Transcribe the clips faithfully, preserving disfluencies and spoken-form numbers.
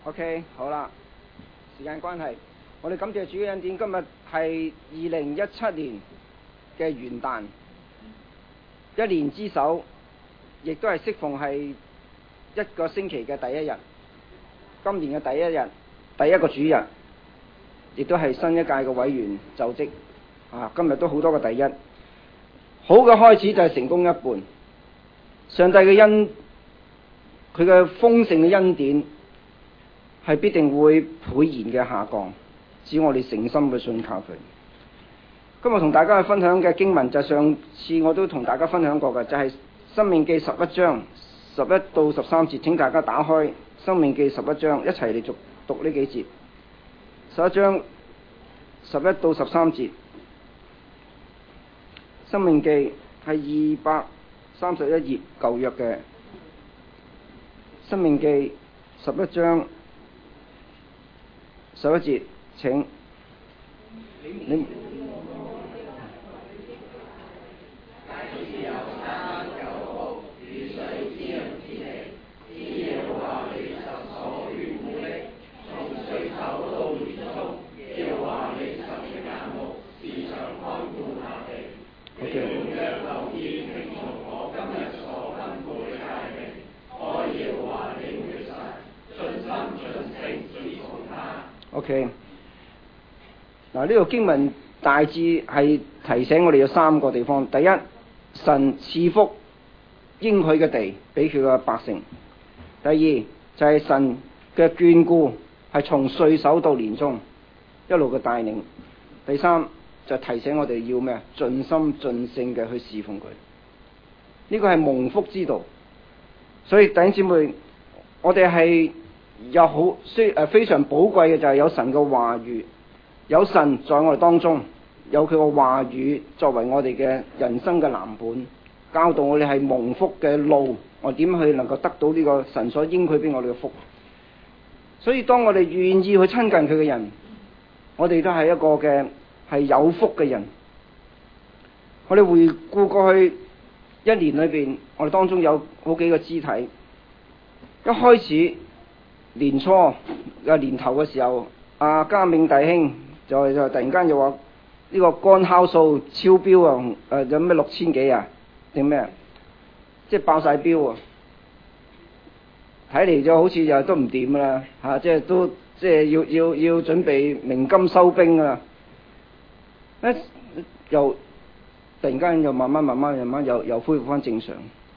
OK， 好啦，時間關係，我哋感謝主嘅恩典。今日係二零一七年嘅元旦，一年之首，亦都係適逢係一個星期嘅第一日，今年嘅第一日，第一個主日，亦都係新一屆嘅委員就職。啊，今日都好多個第一，好嘅開始就係成功一半。上帝嘅恩，佢嘅豐盛嘅恩典係必定會倍然嘅下降，只要我哋誠心去信靠佢。今日同大家去分享嘅經文就係上次我都同大家分享過嘅，就係、是《申命記》十一章十一到十三節。請大家打開《申命記》十一章，一齊嚟讀讀呢幾節。十一章十一到十三節，《申命記》係二百三十一頁舊約嘅《申命記》十一章十一節，請你。OK， 嗱，呢個經文大致係提醒我哋有三個地方。第一，神賜福應許嘅地俾佢嘅百姓；第二就係、是、神嘅眷顧係從歲首到年終一路嘅帶領；第三就提醒我哋要咩啊？盡心盡性嘅去侍奉佢。呢個係蒙福之道。所以弟兄姊妹，我哋係有好需誒非常寶貴嘅，就係有神嘅話語，有神在我哋當中，有佢嘅話語作為我哋嘅人生嘅藍本，教導我哋係蒙福嘅路，我點去能夠得到呢個神所應許俾我哋嘅福。所以當我哋願意去親近佢嘅人，我哋都係一個嘅係有福嘅人。我哋回顧過去一年裏邊，我哋當中有好幾個肢體，一開始年初嘅年頭嘅時候，阿嘉銘弟兄就就突然間就話呢個肝酵素超標啊！誒、呃、有咩六千幾啊？定咩？即係爆晒標啊！睇嚟就好似又都唔掂啦嚇！即係都即係要要要準備鳴金收兵啊！一又突然間又慢慢慢慢慢慢又又恢復翻正常，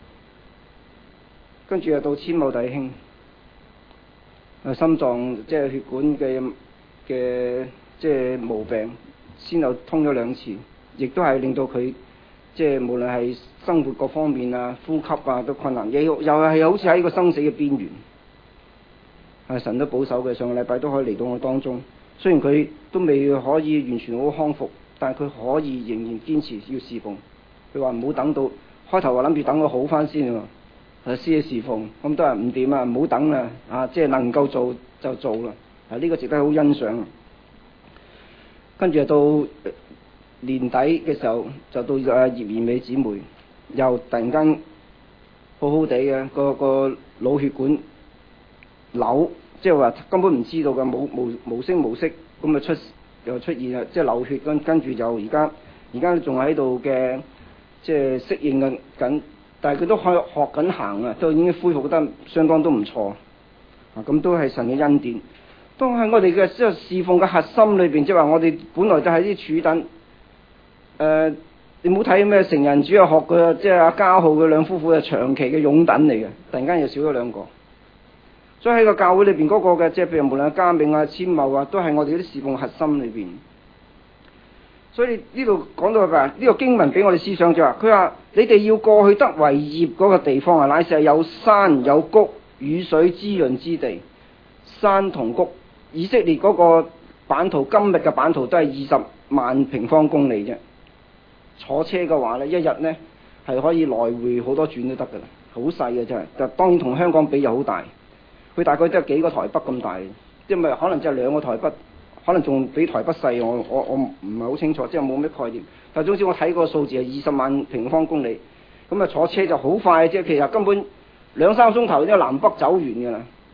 跟住又到千某弟兄。誒心臟即係血管嘅嘅即係毛病，先又通咗兩次，亦都係令到佢即係無論係生活各方面啊、呼吸啊都困難，又又係好似喺個生死嘅邊緣。係神都保守嘅，上個禮拜都可以嚟到我當中。雖然佢都未可以完全好康復，但係佢可以仍然堅持要侍奉。佢話唔好等到開頭話諗住等佢好翻先喎。係先去侍奉，咁都係唔掂啊！唔好等啦，啊，即係能夠做就做啦。啊，呢個值得好欣賞。跟住到年底嘅時候，就到阿葉賢美姊妹又突然間好好地嘅個個腦血管瘤，即係話根本唔知道嘅，冇無無聲無息咁啊出又出現啊，即係流血，跟跟住就而家而家仲喺度嘅，即係適應緊緊。但係佢都可以學緊行啊，都已經恢復得相當都唔錯啊！咁都係神嘅恩典，都喺我哋嘅即係侍奉嘅核心裏邊，即係話我哋本來就係啲柱躉。誒、呃，你唔好睇咩成人主日學嘅，即係阿嘉浩嘅兩夫婦係長期嘅擁躉嚟嘅，突然間又少咗兩個。所以喺個教會裏邊嗰個嘅，即係譬如無論嘉銘啊、千茂啊，都係我哋啲侍奉核心裏邊。所以呢度講到話，呢個經文俾我哋思想就話，佢話你哋要過去得為業嗰個地方啊，乃是係有山有谷、雨水滋潤之地。山同谷，以色列嗰個版圖，今日嘅版圖都係二十萬平方公里啫。坐車嘅話呢，一日呢係可以來回好多轉都得噶啦，好細嘅真係。但當然同香港比又好大，佢大概都係幾個台北咁大，因為可能就係兩個台北。可能仲比台北細，我我我唔係好清楚，即係冇咩概念。但總之我睇個數字係二十萬平方公里，咁啊坐車就好快，即係其實根本兩三個鐘頭已經南北走完㗎啦。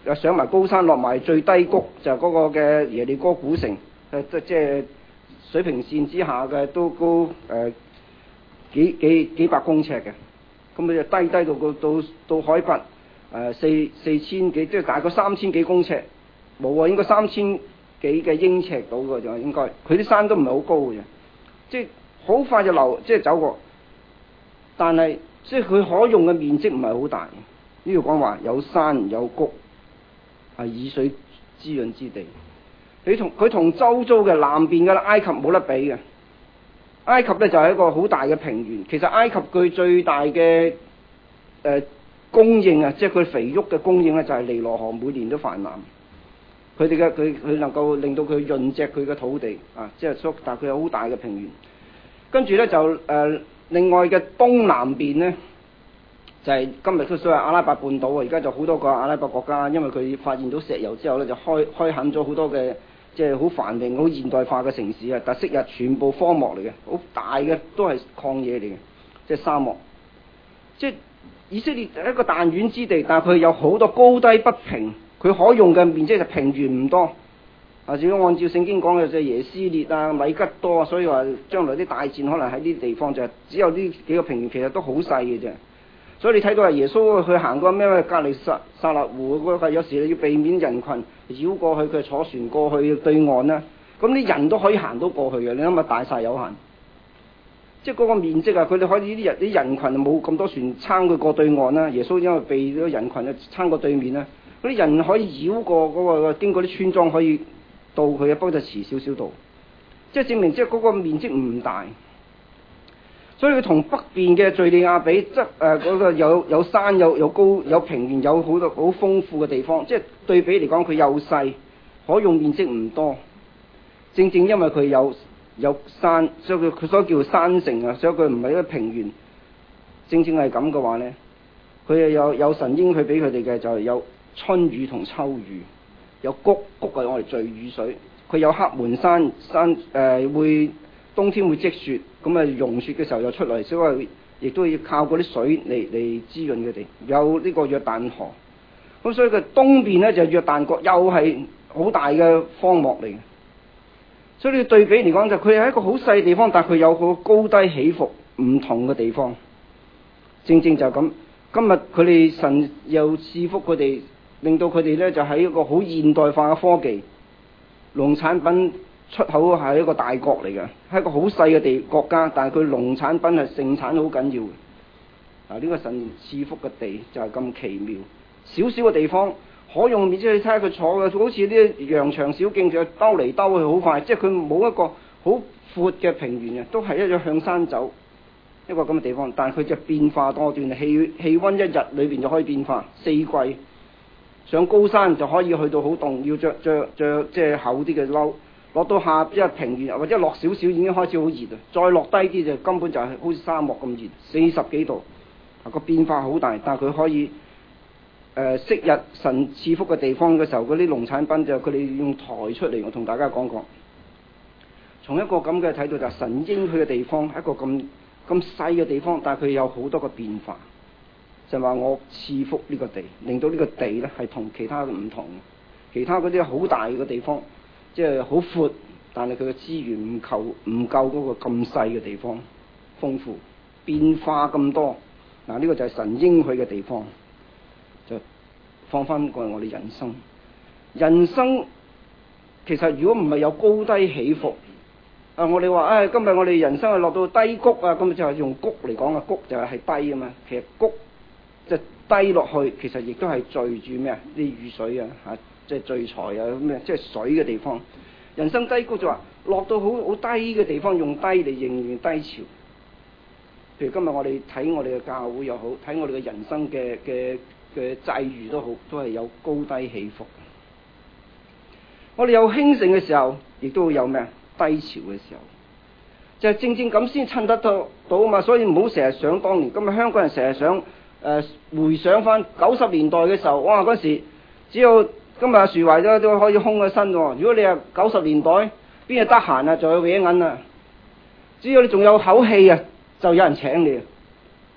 又上埋高山落埋最低谷，就嗰、是、個嘅耶利哥古城，誒即即係水平線之下嘅都高誒、呃、幾幾幾百公尺嘅，咁佢就低低到個到到海拔誒四四千幾，即係大概三千幾公尺，冇啊，應該三千幾嘅英尺到嘅就應該，佢啲山都唔係好高嘅，即係好快就流即係走過，但係即係佢可用嘅面積唔係好大。呢度講話有山有谷，係以水滋潤之地。佢同佢同周遭嘅南邊嘅埃及冇得比嘅。埃及咧就係一個好大嘅平原。其實埃及佢最大嘅誒、呃、供應啊，即係佢肥沃嘅供應咧，就係尼羅河每年都泛濫。佢哋嘅佢佢能夠令到佢潤植佢嘅土地啊，即係但係佢有好大嘅平原。跟住咧就誒、呃、另外嘅東南邊咧。就係今日都所謂阿拉伯半島啊，而家就好多個阿拉伯國家，因為佢發現到石油之後咧，就開開墾咗好多嘅即係好繁榮、好現代化嘅城市啊。但昔日全部荒漠嚟嘅，好大嘅都係曠野嚟嘅，即係沙漠。即係以色列係一個彈丸之地，但係佢有好多高低不平，佢可用嘅面積就平原唔多。啊，如果按照聖經講嘅就係耶斯列啊、米吉多啊，所以話將來啲大戰可能喺呢啲地方就係只有呢幾個平原，其實都好細嘅啫。所以你睇到係耶穌去行過咩隔離撒撒勒湖嗰個，有時你要避免人群繞過去，佢坐船過去對岸啦。咁啲人都可以行到過去嘅，你諗下大晒有限，即係嗰個面積啊！佢哋可以啲人啲人群冇咁多船撐佢過對岸啦。耶穌因為避咗人群就撐過對面啦。嗰啲人可以繞過嗰、嗰個經過啲村莊可以到佢嘅，不過就遲少少到，即係證明即係嗰個面積唔大。所以佢同北邊嘅敘利亞比，即係誒嗰個有有山有有高有平原，有好多好豐富嘅地方。即係對比嚟講，佢又細，可用面積唔多。正正因為佢有有山，所以佢佢所以叫山城啊，所以佢唔係一個平原。正正係咁嘅話咧，佢又有有神應許俾佢哋嘅就係有春雨同秋雨，有谷谷係我哋聚雨水。佢有黑門山山誒、呃、會。冬天會積雪，咁啊融雪嘅時候又出嚟，所以亦都要靠嗰啲水嚟嚟滋潤佢哋。有呢個約旦河，咁所以佢東邊咧就係約旦國，又係好大嘅荒漠嚟嘅。所以你對比嚟講，就佢係一個好細嘅地方，但係佢有好高低起伏唔同嘅地方。正正就係咁，今日佢哋神又賜福佢哋，令到佢哋咧就喺一個好現代化嘅科技，農產品。出口係一個大國嚟嘅，係一個好細嘅地國家，但係佢農產品係盛產好緊要嘅。啊，呢個神賜福嘅地就係咁奇妙，少少嘅地方可用面積，你睇下佢坐嘅，好似啲羊腸小徑，就兜嚟兜去好快，即係佢冇一個好闊嘅平原嘅，都係一樣向山走一個咁嘅地方。但係佢就變化多端，氣氣溫一日裏邊就可以變化四季。上高山就可以去到好凍，要着着着即係厚啲嘅褸。落到下即係平原，或者落少少已經開始好熱啊！再落低啲就根本就係好似沙漠咁熱，四十幾度，啊個變化好大。但係佢可以誒昔日神賜福嘅地方嘅時候，嗰啲農產品就佢哋用抬出嚟。我同大家講講，從一個咁嘅睇到就係神應許嘅地方，一個咁咁細嘅地方，但係佢有好多個變化，就話我賜福呢個地，令到呢個地咧係同其他唔同，其他嗰啲好大嘅地方。即係好闊，但係佢嘅資源唔夠，唔夠嗰個咁細嘅地方豐富，變化咁多。嗱、啊，呢、這個就係神應許嘅地方。就放翻過嚟我哋人生，人生其實如果唔係有高低起伏，啊，我哋話唉，今日我哋人生係落到低谷啊，咁就係用谷嚟講啊，谷就係係低啊嘛。其實谷就低落去，其實亦都係聚住咩啊？啲雨水啊，嚇。即係聚財啊咩，即係水嘅地方。人生低谷就話落到好好低嘅地方，用低嚟形容低潮。譬如今日我哋睇我哋嘅教會又好，睇我哋嘅人生嘅嘅嘅際遇都好，都係有高低起伏。我哋有興盛嘅時候，亦都會有咩啊？低潮嘅時候，就係、是、正正咁先襯得到到啊嘛。所以唔好成日想當年。今日香港人成日想誒、呃、回想翻九十年代嘅時候，哇嗰時只有。今日阿樹懷咗都可以空咗身喎。如果你係九十年代，邊日得閒啊，就去搲銀啊。只要你仲有口氣啊，就有人請你。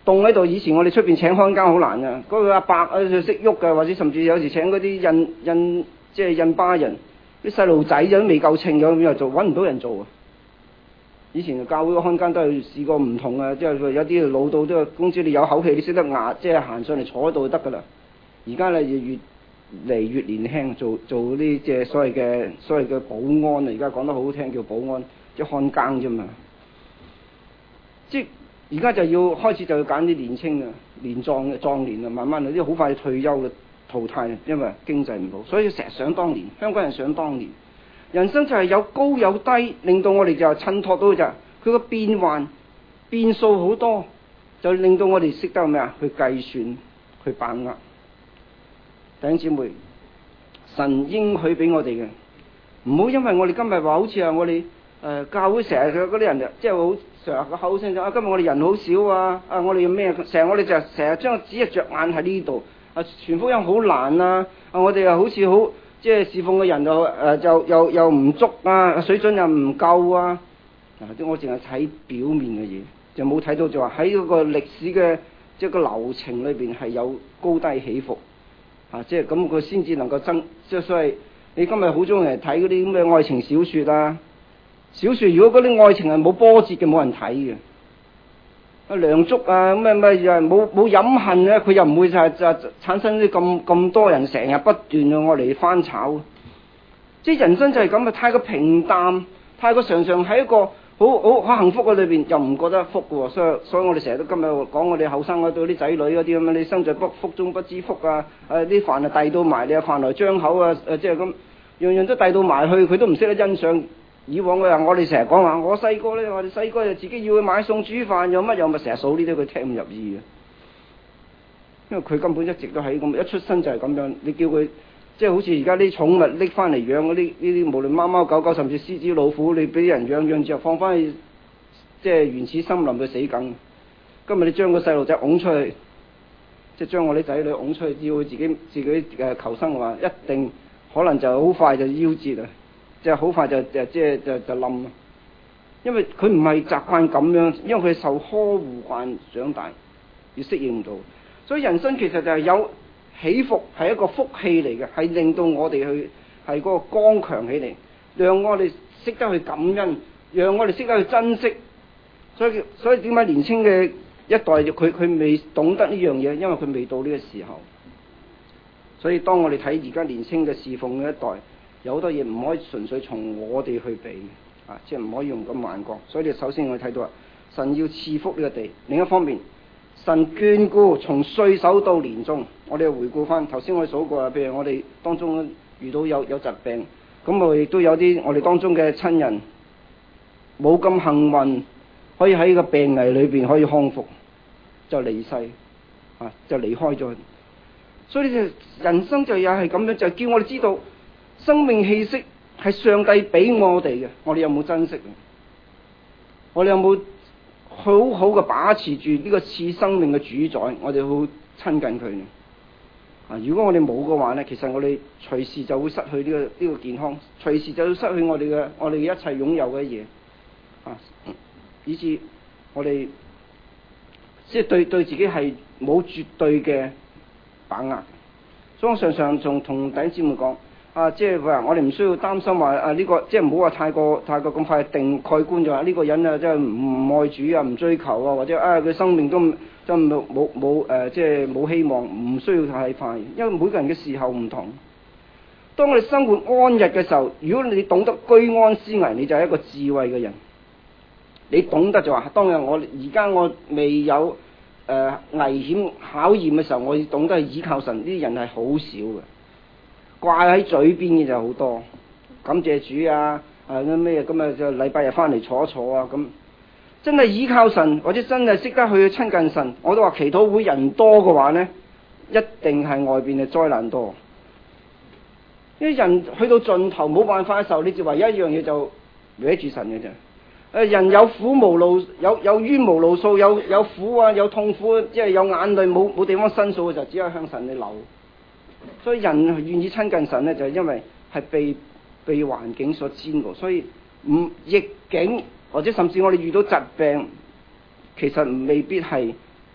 凍喺度。以前我哋出邊請看更好難啊，嗰、那個阿伯啊就識喐㗎，或者甚至有時請嗰啲印印即係印巴人，啲細路仔都未夠稱咗咁又做，揾唔到人做啊。以前教會嘅看更都係試過唔同啊，即係有啲老到都係，總之你有口氣，你識得牙，即係行上嚟坐喺度就得㗎啦。而家咧越嚟越年輕，做做啲即係所謂嘅所謂嘅保安啊，而家講得好好聽叫保安，即係看更啫嘛。即係而家就要開始就要揀啲年青啊、年壯嘅壯年啊，慢慢啲好快退休嘅淘汰啊，因為經濟唔好，所以成日想當年，香港人想當年。人生就係有高有低，令到我哋就襯托到就佢個變幻變數好多，就令到我哋識得咩啊？去計算，去把握。弟兄姊妹，神應許俾我哋嘅，唔好因為我哋今日話好似啊，我哋誒、呃、教會成日嘅嗰啲人即係好成日個口聲就啊，今日我哋人好少啊，啊我哋咩？成日我哋就成日將只係着眼喺呢度啊，傳福音好難啊，啊我哋又好似好。即係侍奉嘅人就誒、呃、就又又唔足啊，水準又唔夠啊！嗱，啲我淨係睇表面嘅嘢，就冇睇到就話喺嗰個歷史嘅即係個流程裏邊係有高低起伏啊！即係咁佢先至能夠增，即係所謂你今日好中意嚟睇嗰啲咁嘅愛情小説啊！小説如果嗰啲愛情係冇波折嘅，冇人睇嘅。啊梁祝啊咩咩又冇冇飲恨咧，佢又唔會就係就產生啲咁咁多人成日不斷用我嚟翻炒，即係人生就係咁啊！太過平淡，太過常常喺一個好好好幸福嘅裏邊，又唔覺得福嘅喎。所以所以我哋成日都今日講我哋後生嗰對啲仔女嗰啲咁啊，你生在不福中不知福啊！誒啲飯啊遞到埋你啊，飯來張口啊！誒即係咁樣樣都遞到埋去，佢都唔識得欣賞。以往嘅人，我哋成日講話，我細個咧，我哋細個就自己要去買餸煮飯，有乜有咪成日數呢啲，佢聽唔入耳嘅。因為佢根本一直都喺咁，一出生就係咁樣。你叫佢即係好似而家啲寵物拎翻嚟養嗰啲呢啲，無論貓貓狗狗，甚至獅子老虎，你俾人養養之後放翻去即係原始森林佢死梗。今日你將個細路仔拱出去，即係將我啲仔女拱出去，要佢自己自己誒求生嘅話，一定可能就好快就夭折啊！即係好快就就即係就就冧，因為佢唔係習慣咁樣，因為佢受呵護慣長大，要適應唔到。所以人生其實就係有起伏，係一個福氣嚟嘅，係令到我哋去係嗰個剛強起嚟，讓我哋識得去感恩，讓我哋識得去珍惜。所以所以點解年輕嘅一代佢佢未懂得呢樣嘢，因為佢未到呢個時候。所以當我哋睇而家年輕嘅侍奉嘅一代。有好多嘢唔可以純粹從我哋去比啊，即係唔可以用咁眼光。所以你首先我哋睇到啊，神要賜福呢個地。另一方面，神眷顧從歲首到年終。我哋回顧翻頭先我哋數過啊，譬如我哋當中遇到有有疾病，咁我亦都有啲我哋當中嘅親人冇咁幸運，可以喺個病危裏邊可以康復，就離世啊，就離開咗。所以就人生就又係咁樣，就叫我哋知道。生命氣息係上帝俾我哋嘅，我哋有冇珍惜？我哋有冇好好嘅把持住呢個賜生命嘅主宰？我哋好親近佢啊！如果我哋冇嘅話呢，其實我哋隨時就會失去呢個呢個健康，隨時就會失去我哋嘅我哋一切擁有嘅嘢啊！以致我哋即係對對自己係冇絕對嘅把握。所以我常常仲同弟兄姊妹講。啊，即係話我哋唔需要擔心話啊呢個，即係唔好話太過太過咁快定蓋棺就話呢個人啊，即係唔愛主啊，唔追求啊，或者啊佢生命都就冇冇冇誒，即係冇希望，唔需要太快，因為每個人嘅時候唔同。當我哋生活安逸嘅時候，如果你懂得居安思危，你就係一個智慧嘅人。你懂得就話，當日我而家我未有誒、呃、危險考驗嘅時候，我要懂得去倚靠神。呢啲人係好少嘅。掛喺嘴邊嘅就好多，感謝主啊！啊咩咁啊，就禮拜日翻嚟坐一坐啊咁。真係倚靠神，或者真係識得去親近神，我都話祈禱會人多嘅話呢，一定係外邊嘅災難多。因為人去到盡頭冇辦法嘅時候，你就唯一一樣嘢就搲住神嘅啫。誒，人有苦無路，有有冤無路訴，有有苦啊，有痛苦，即係有眼淚冇冇地方申訴嘅時候，只有向神你流。所以人願意親近神呢，就係因為係被被環境所煎熬，所以唔逆境或者甚至我哋遇到疾病，其實未必係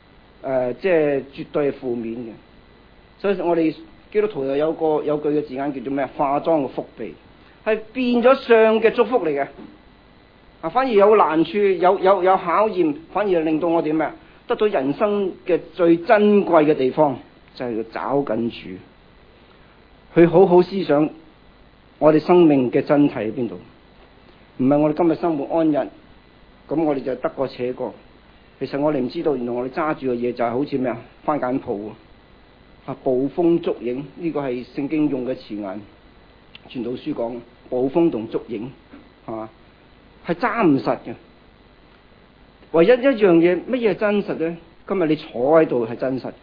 呃、即係絕對係負面嘅。所以我哋基督徒又有個有句嘅字眼叫做咩？化妝嘅福地，係變咗相嘅祝福嚟嘅。啊，反而有難處，有有有考驗，反而令到我哋咩？得到人生嘅最珍貴嘅地方，就係、是、要找緊主，去好好思想我哋生命嘅真諦喺邊度。唔係我哋今日生活安逸，咁我哋就得過且過。其實我哋唔知道，原來我哋揸住嘅嘢就係好似咩啊？番梘泡啊！捕風捉影，呢、這個係聖經用嘅詞眼。傳道書講捕風同捉影，係嘛？係揸唔實嘅。唯一一樣嘢，乜嘢係真實咧？今日你坐喺度係真實，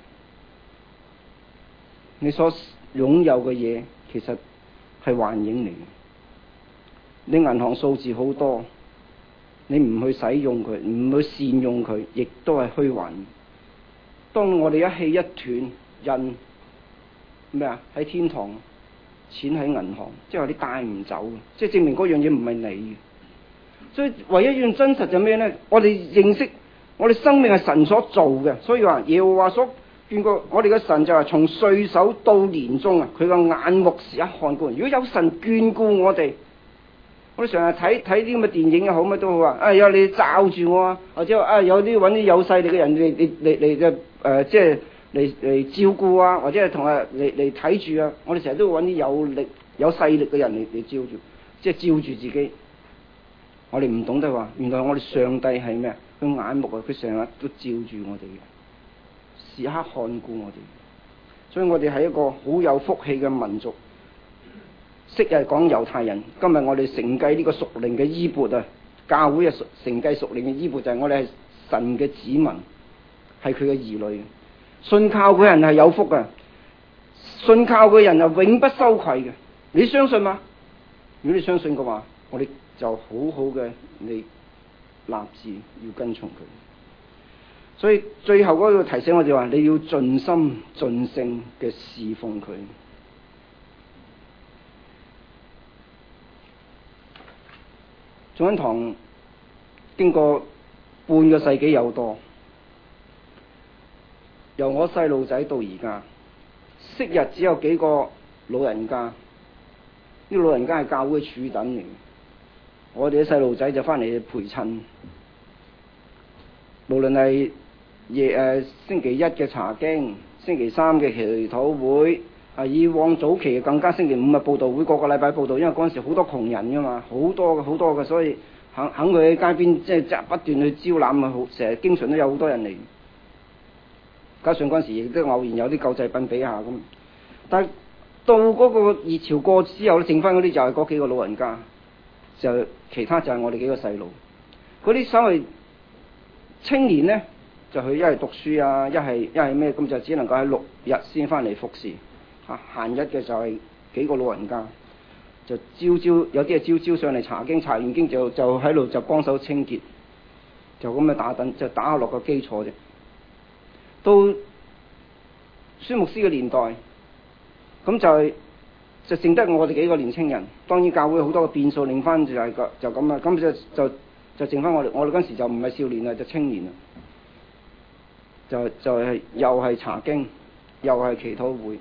你所擁有嘅嘢其實係幻影嚟嘅。你銀行數字好多，你唔去使用佢，唔去善用佢，亦都係虛幻。當我哋一氣一斷，印咩啊？喺天堂，錢喺銀行，即係話你帶唔走，即係證明嗰樣嘢唔係你嘅。所以唯一一樣真實就咩咧？我哋認識我哋生命係神所做嘅，所以話耶和華所見過我哋嘅神就係從歲首到年終啊，佢個眼目時刻看顧。如果有神眷顧我哋，我哋成日睇睇啲咁嘅電影又好乜都好啊！啊有你罩住我啊，或者啊有啲揾啲有勢力嘅人嚟嚟嚟嚟嘅誒，即係嚟嚟照顧啊，或者係同啊嚟嚟睇住啊。我哋成日都會揾啲有力有勢力嘅人嚟嚟照住，即係照住自己。我哋唔懂得話，原來我哋上帝係咩啊？佢眼目啊，佢成日都照住我哋嘅，時刻看顧我哋。所以我哋係一個好有福氣嘅民族。昔日講猶太人，今日我哋承繼呢個屬靈嘅衣缽啊！教會啊，承繼屬靈嘅衣缽就係我哋係神嘅子民，係佢嘅兒女。信靠佢人係有福嘅，信靠佢人係永不羞愧嘅。你相信嗎？如果你相信嘅話，我哋就好好嘅你立志要跟從佢。所以最後嗰個提醒我哋話，你要盡心盡性嘅侍奉佢。眾恩堂經過半個世紀有多，由我細路仔到而家，昔日只有幾個老人家，呢個老人家係教會嘅柱躉嚟，我哋啲細路仔就翻嚟陪襯。無論係夜誒星期一嘅查經，星期三嘅祈禱會，啊以往早期更加星期五嘅佈道會，個個禮拜佈道，因為嗰陣時好多窮人噶嘛，好多嘅好多嘅，所以肯肯佢喺街邊即係不斷去招攬啊，好成日經常都有好多人嚟。加上嗰陣時亦都偶然有啲救濟品俾下咁，但係到嗰個熱潮過之後咧，剩翻嗰啲就係嗰幾個老人家，就其他就係我哋幾個細路。嗰啲所謂青年咧，就去一係讀書啊，一係一係咩咁，就只能夠喺六日先翻嚟服侍。嚇閒日嘅就係幾個老人家，就朝朝有啲係朝朝上嚟查經，查完經就就喺度就幫手清潔，就咁樣打等，就打下落個基礎啫。到孫牧師嘅年代，咁就係、是、就剩得我哋幾個年青人。當然教會好多嘅變數，令翻就係個就咁啦。咁就就就剩翻我哋，我哋嗰陣時就唔係少年啦，就青年啦。就就係、是、又係查經，又係祈禱會。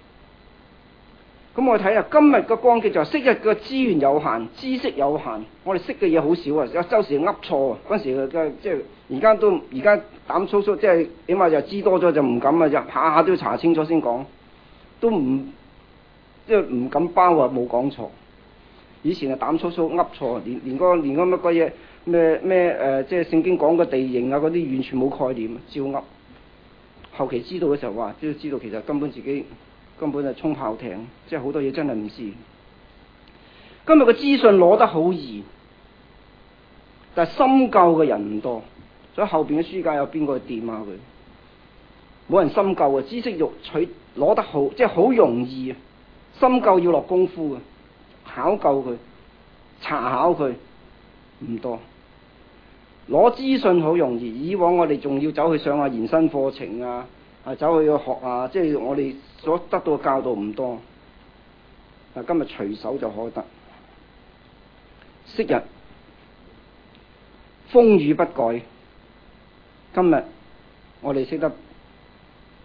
咁我睇下今日嘅光景就係昔日嘅資源有限，知識有限，我哋識嘅嘢好少啊！有周時噏錯啊，嗰陣時嘅即係而家都而家膽粗粗，即係起碼就知多咗就唔敢啊！就下下都要查清楚先講，都唔即係唔敢包話冇講錯。以前係膽粗粗噏錯，連連嗰連嗰乜鬼嘢咩咩誒，即係聖經講嘅地形啊嗰啲完全冇概念，照噏。後期知道嘅時候話，都知道其實根本自己。根本係衝炮艇，即係好多嘢真係唔知。今日嘅資訊攞得好易，但係深究嘅人唔多，所以後邊嘅書架有邊個掂下佢？冇人深究啊！知識欲取攞得好，即係好容易啊！深究要落功夫嘅，考究佢、查考佢唔多。攞資訊好容易，以往我哋仲要走去上下延伸課程啊。啊，走去學啊！即係我哋所得到嘅教導唔多，嗱今日隨手就可得。昔日風雨不改，今日我哋識得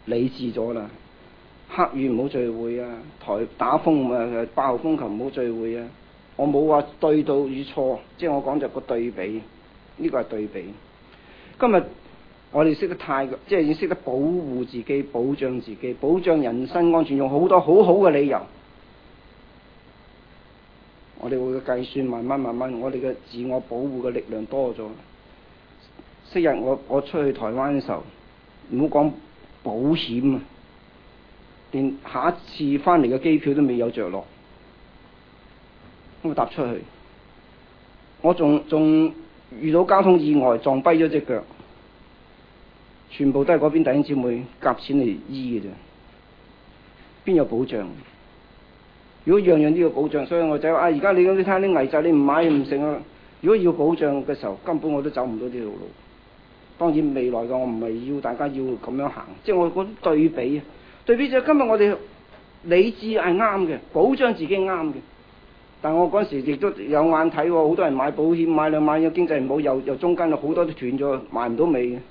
理智咗啦。黑雨唔好聚會啊，台打風啊，八號風球唔好聚會啊。我冇話對到與錯，即係我講就個對比，呢個係對比。今日我哋識得太，即係要識得保護自己、保障自己、保障人身安全，用好多好好嘅理由。我哋會計算，慢慢慢慢，我哋嘅自我保護嘅力量多咗。昔日我我出去台灣嘅時候，唔好講保險啊，連下一次翻嚟嘅機票都未有着落，我搭出去，我仲仲遇到交通意外，撞跛咗隻腳，全部都係嗰邊弟兄姊妹夾錢嚟醫嘅啫，邊有保障？如果樣樣都要保障，所以我就話啊，而家你咁你睇下啲危疾，你唔買唔成啊！如果要保障嘅時候，根本我都走唔到呢條路。當然未來嘅我唔係要大家要咁樣行，即係我覺得對比啊，對比就係今日我哋理智係啱嘅，保障自己啱嘅。但我嗰時亦都有眼睇喎，好多人買保險買兩買，有經濟唔好，又又中間有好多都斷咗，買唔到尾嘅，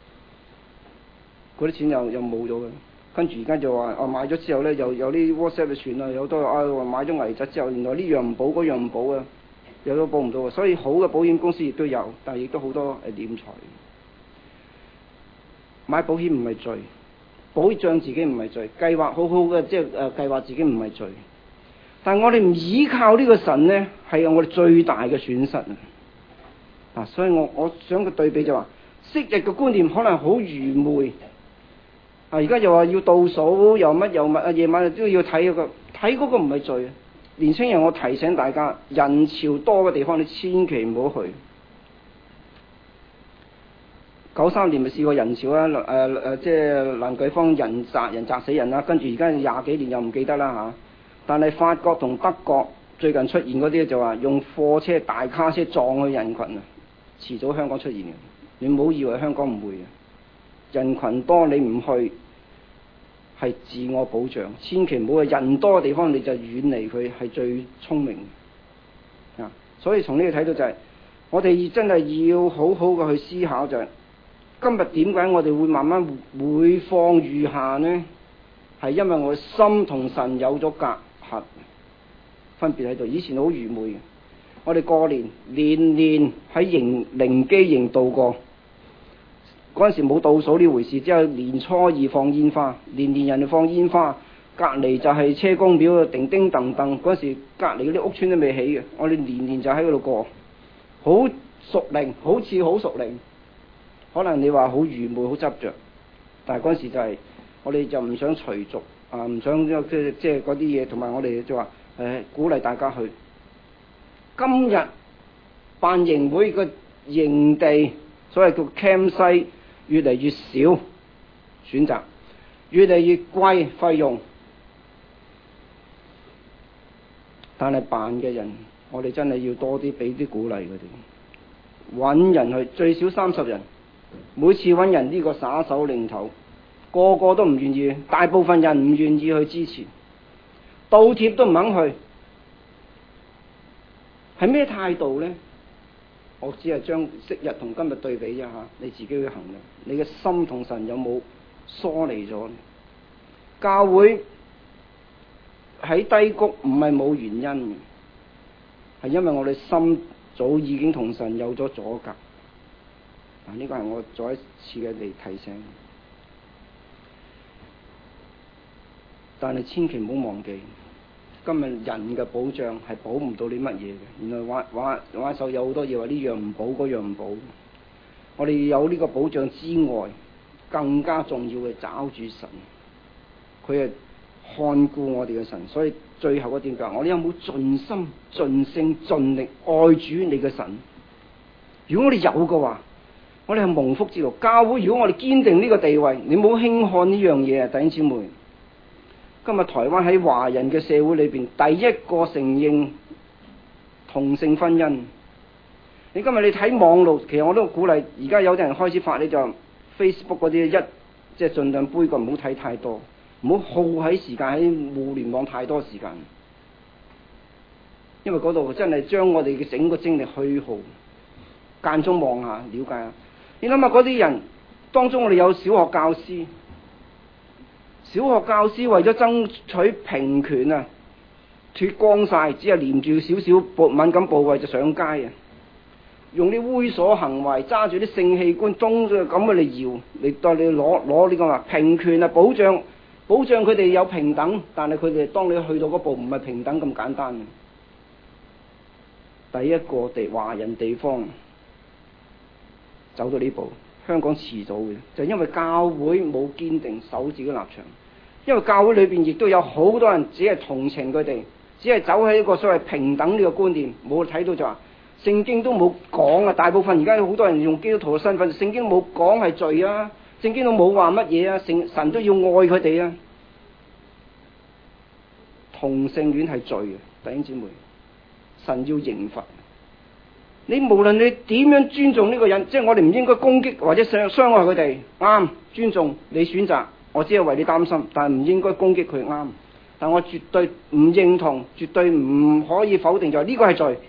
嗰啲錢又又冇咗嘅。跟住而家就話，我、啊、買咗之後咧，又有啲 WhatsApp 嘅傳啊，有好多啊話買咗危疾之後，原來呢樣唔保，嗰樣唔保啊，有都保唔到啊。所以好嘅保險公司亦都有，但係亦都好多係斂財。買保險唔係罪，保障自己唔係罪，計劃好好嘅即係誒計劃自己唔係罪。但係我哋唔依靠呢個神咧，係我哋最大嘅損失啊！啊，所以我我想個對比就話，昔日嘅觀念可能好愚昧。啊！而家又話要倒數，又乜又乜啊！夜晚都要睇嗰個，睇嗰個唔係罪。年青人，我提醒大家，人潮多嘅地方你千祈唔好去。九三年咪試過人潮啊，誒、呃、誒、呃，即係蘭桂坊人砸人砸死人啦，跟住而家廿幾年又唔記得啦嚇、啊。但係法國同德國最近出現嗰啲就話用貨車大卡車撞去人群啊，遲早香港出現嘅。你唔好以為香港唔會嘅，人群多你唔去。係自我保障，千祈唔好去人多嘅地方，你就遠離佢，係最聰明啊！所以從呢度睇到就係、是，我哋真係要好好嘅去思考就係、是，今日點解我哋會慢慢每況愈下呢？係因為我心同神有咗隔閡，分別喺度。以前好愚昧嘅，我哋過年年年喺營靈機營度過。嗰陣時冇倒數呢回事，只有年初二放煙花，年年人哋放煙花，隔離就係車公廟，叮叮噹噹。嗰陣時隔離嗰啲屋村都未起嘅，我哋年年就喺嗰度過，好屬靈，好似好屬靈。可能你話好愚昧、好執着，但係嗰陣時就係、是、我哋就唔想隨俗啊，唔想即係即係嗰啲嘢，同埋我哋就話誒鼓勵大家去。今日辦營會個營地，所謂叫 camp site。越嚟越少選擇，越嚟越貴費用，但係辦嘅人，我哋真係要多啲俾啲鼓勵佢哋，揾人去最少三十人，每次揾人呢個耍手擰頭，個個都唔願意，大部分人唔願意去支持，倒貼都唔肯去，係咩態度呢？我只係將昔日同今日對比一下，你自己去衡量，你嘅心同神有冇疏離咗？教會喺低谷唔係冇原因嘅，係因為我哋心早已經同神有咗阻隔。嗱，呢個係我再一次嘅嚟提醒。但係千祈唔好忘記。今日人嘅保障係保唔到你乜嘢嘅，原來玩玩玩手有好多嘢話呢樣唔保，嗰樣唔保。我哋有呢個保障之外，更加重要嘅找住神，佢係看顧我哋嘅神。所以最後一點講，我哋有冇盡心盡性盡力愛主你嘅神？如果我哋有嘅話，我哋係蒙福之路。教會如果我哋堅定呢個地位，你冇輕看呢樣嘢啊，弟兄姊妹。今日台灣喺華人嘅社會裏邊，第一個承認同性婚姻。你今日你睇網絡，其實我都鼓勵，而家有啲人開始發，你就 Facebook 嗰啲一即係盡量杯葛，唔好睇太多，唔好耗喺時間喺互聯網太多時間，因為嗰度真係將我哋嘅整個精力虛耗。間中望下了解下，你諗下嗰啲人當中，我哋有小學教師。 小學教師為咗爭取平權啊，脫光晒，只係連住少少部敏感部位就上街啊！用啲猥瑣行為，揸住啲性器官，中咗咁嘅嚟搖，嚟當你攞攞呢個話平權啊，保障保障佢哋有平等，但係佢哋當你去到嗰步唔係平等咁簡單嘅。第一個地華人地方走到呢步，香港遲早嘅，就因為教會冇堅定守自己立場，因為教會裏邊亦都有好多人只係同情佢哋，只係走喺一個所謂平等呢個觀念，冇睇到就話。聖經都冇講啊！大部分而家有好多人用基督徒嘅身份，聖經冇講係罪啊！聖經都冇話乜嘢啊！聖神都要愛佢哋啊！同性戀係罪啊！弟兄姊妹，神要刑罰你。無論你點樣尊重呢個人，即係我哋唔應該攻擊或者傷傷害佢哋。啱，尊重你選擇，我只係為你擔心，但係唔應該攻擊佢。啱，但我絕對唔認同，絕對唔可以否定就係呢個係罪。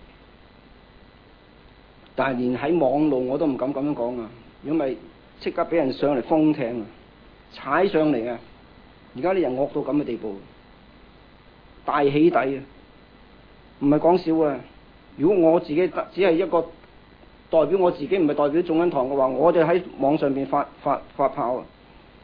但係連喺網路我都唔敢咁樣講啊！如果咪即刻俾人上嚟封艇啊，踩上嚟啊！而家啲人惡到咁嘅地步，大起底啊！唔係講笑啊！如果我自己只係一個代表我自己，唔係代表眾恩堂嘅話，我哋喺網上邊發發發炮啊！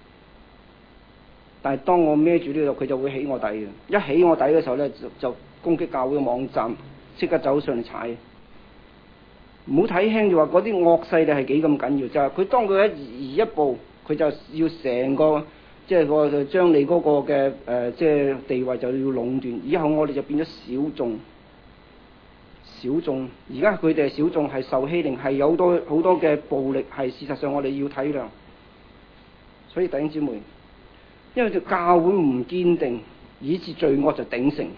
但係當我孭住呢度，佢就會起我底嘅。一起我底嘅時候咧，就就攻擊教會嘅網站，即刻走上嚟踩。唔好睇輕就話嗰啲惡勢力係幾咁緊要，就係、是、佢當佢一移一步，佢就要成個即係個就將你嗰個嘅誒、呃、即係地位就要壟斷，以後我哋就變咗小眾。小眾而家佢哋係小眾，係受欺凌，係有好多好多嘅暴力，係事實上我哋要體諒。所以弟兄姊妹，因為條教會唔堅定，以致罪惡就鼎盛。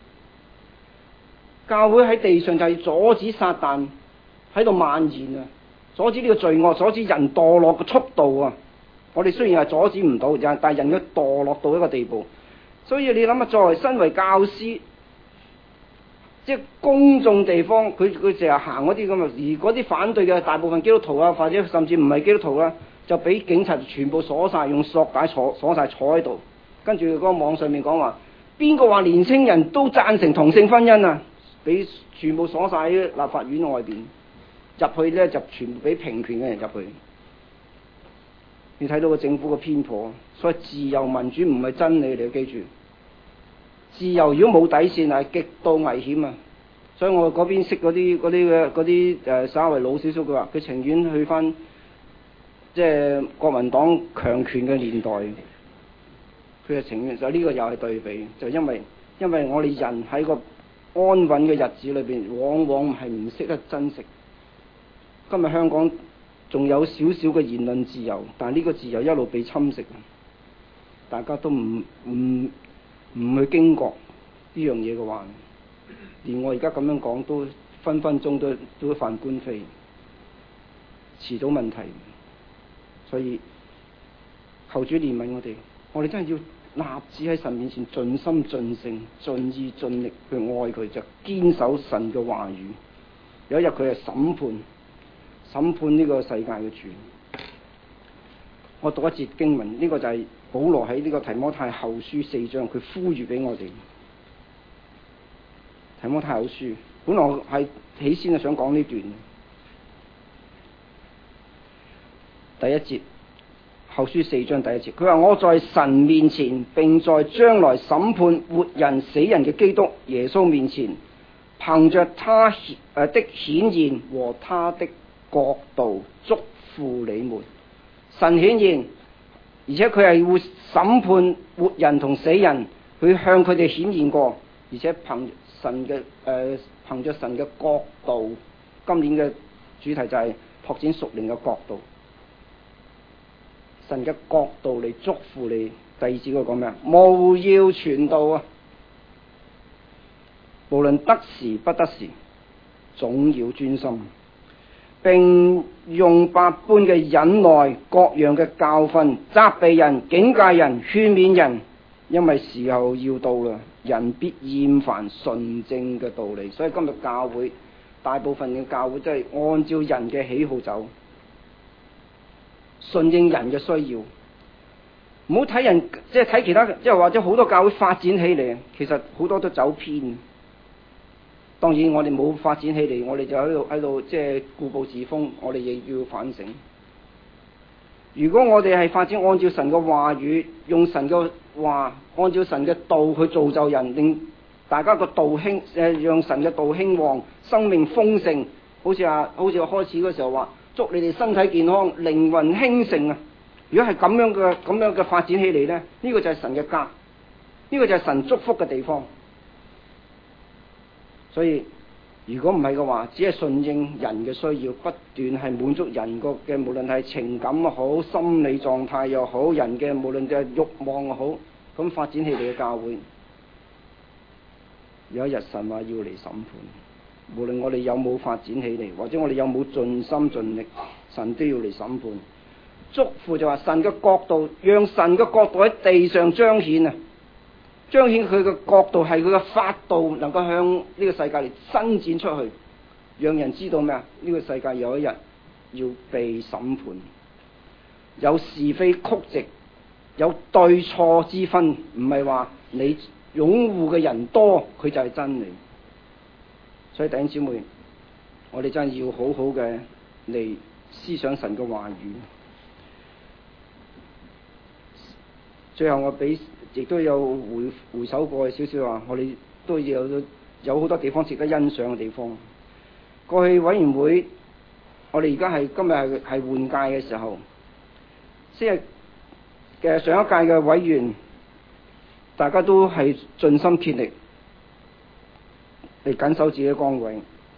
教會喺地上就係阻止撒旦喺度蔓延啊！阻止呢個罪惡，阻止人墮落嘅速度啊！我哋雖然係阻止唔到，但係人嘅墮落到一個地步。所以你諗下，作為身為教師，即係公眾地方，佢佢成日行嗰啲咁啊，而嗰啲反對嘅大部分基督徒啊，或者甚至唔係基督徒啊，就俾警察全部鎖晒，用索帶鎖鎖晒坐喺度。跟住嗰個網上面講話，邊個話年青人都贊成同性婚姻啊？俾全部鎖晒喺立法院外邊。入去咧就全部俾平權嘅人入去，你睇到個政府嘅偏頗，所以自由民主唔係真理嚟，你記住。自由如果冇底線係極度危險啊！所以我嗰邊識嗰啲嗰啲嘅嗰啲誒稍為老少少嘅話，佢情願去翻即係國民黨強權嘅年代，佢係情願。所以呢個又係對比，就因為因為我哋人喺個安穩嘅日子裏邊，往往係唔識得珍惜。今日香港仲有少少嘅言論自由，但係呢個自由一路被侵蝕，大家都唔唔唔去驚覺呢樣嘢嘅話，連我而家咁樣講都分分鐘都都會犯官非，遲早問題。所以求主憐憫我哋，我哋真係要立志喺神面前盡心盡性盡意盡力去愛佢，就堅守神嘅話語。有一日佢係審判。審判呢個世界嘅主，我讀一節經文，呢、這個就係保羅喺呢個提摩太後書四章，佢呼籲俾我哋。提摩太後書，本來我係起先係想講呢段，第一節，後書四章第一節，佢話我在神面前，並在將來審判活人死人嘅基督耶穌面前，憑着他誒的顯現和他的國度祝福你們。神顯現，而且佢係會審判活人同死人，佢向佢哋顯現過，而且憑神嘅誒憑着神嘅國度。今年嘅主題就係拓展屬靈嘅國度，神嘅國度嚟祝福你。第二節佢講咩啊？務要傳道啊，無論得時不得時，總要專心，並用百般嘅忍耐、各樣嘅教訓、責備人、警戒人、勸勉人，因為時候要到啦，人必厭煩純正嘅道理。所以今日教會大部分嘅教會都係按照人嘅喜好走，順應人嘅需要， 唔好睇人，即係睇其他，即係或者好多教會發展起嚟，其實好多都走偏。當然我哋冇發展起嚟，我哋就喺度喺度即係固步自封，我哋亦要反省。如果我哋係發展按照神嘅話語，用神嘅話，按照神嘅道去造就人，令大家個道興，誒，讓神嘅道興旺，生命豐盛，好似啊，好似我開始嗰時候話，祝你哋身體健康，靈魂興盛啊！如果係咁樣嘅咁樣嘅發展起嚟呢，呢個就係神嘅家，呢個就係神祝福嘅地方。所以如果唔係嘅話，只係順應人嘅需要，不斷係滿足人個嘅，無論係情感又好，心理狀態又好，人嘅無論嘅慾望又好，咁發展起嚟嘅教會，有一日神話要嚟審判。無論我哋有冇發展起嚟，或者我哋有冇盡心盡力，神都要嚟審判。祝福就話神嘅國度，讓神嘅國度喺地上彰顯啊！彰顯佢嘅國度係佢嘅法度，能夠向呢個世界嚟伸展出去，讓人知道咩啊？呢個世界有一日要被審判，有是非曲直，有對錯之分，唔係話你擁護嘅人多，佢就係真理。所以弟兄姊妹，我哋真係要好好嘅嚟思想神嘅話語。最後我俾亦都有回回首過去少少話，我哋都有有好多地方值得欣賞嘅地方。過去委員會，我哋而家係今日係係換屆嘅時候，即係嘅上一屆嘅委員，大家都係盡心竭力嚟緊守自己嘅崗位。